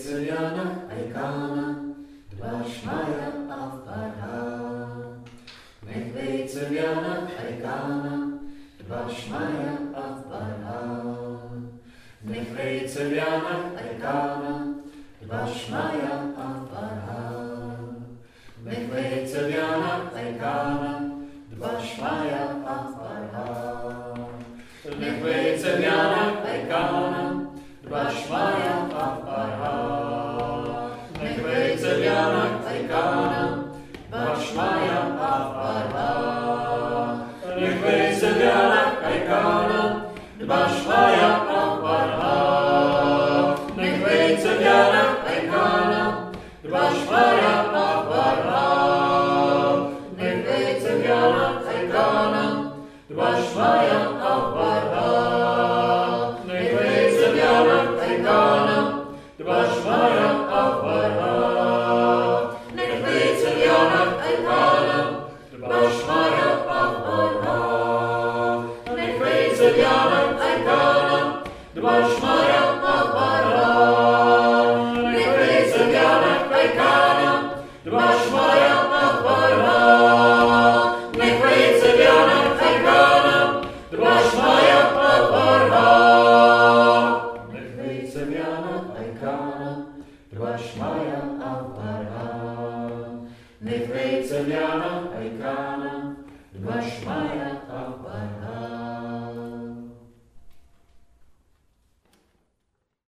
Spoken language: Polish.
Cyliana, Eikana, Dwa Szmaja, Avara. Nechwej Cyliana, Eikana, Dwa Szmaja, Avara. Nechwej Cyliana, Eikana, Dwa Szmaja, Avara. Nechwej Cyliana, Eikana, Dwa Szmaja, Avara. Nechwej Cyliana, Eikana, Dwa Szmaja, Avara. Nechwej Cyliana, Eikana, Dwa Szmaja, Avara. Nechwej Cyliana, Eikana, Dwa Szmaja, Avara. Nechwej Cyliana, Eikana, Dwa Szmaja, Avara. Nechwej Cyliana, Eikana, Dwa Szmaja, Avara. Nechwej Cyliana, Eikana, Dwa Szmaja, Avara. Nechwej Cyliana, Eikana, Dwa Szmaja, Avara. Nechwej Cyliana, Eikana, Dwa Szmaja, Avara. Nechwej Cyliana, Eikana, Dwa Szmaja, Avara. Nechwej Cyliana, Eikana, Dwa Szmaja, Avara. Nechwej Cyliana, Eikana, Dwa Szmaja, Avara. Nechwej Cyliana, Eikana, Dwa Szmaja,